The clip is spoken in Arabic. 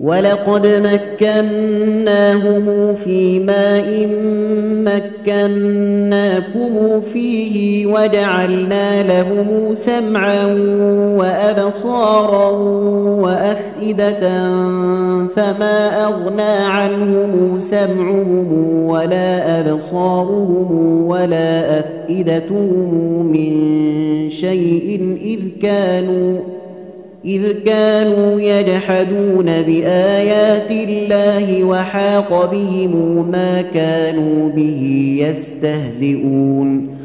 ولقد مكناهم في ماء مكناكم فيه وجعلنا لهم سمعا وأبصارا وأفئدة فما أغنى عنهم سمعهم ولا أبصارهم ولا أفئدتهم من شيء إذ كانوا يجحدون بآيات الله وحاق بهم ما كانوا به يستهزئون